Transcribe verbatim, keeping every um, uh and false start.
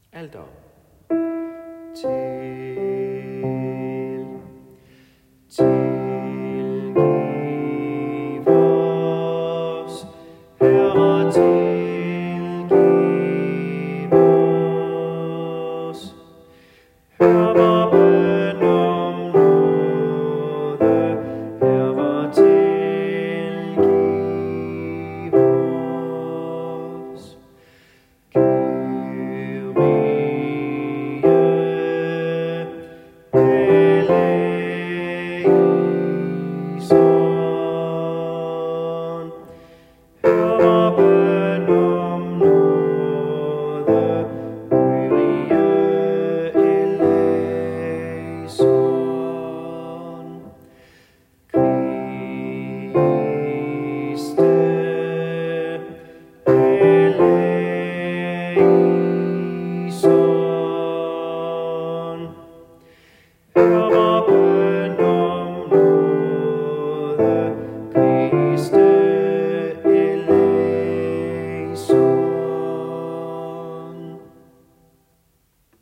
Alter. Til, tilgiv os, Herre, tilgiv os. Hør vor bøn om nåde, Herre, tilgiv os. Son,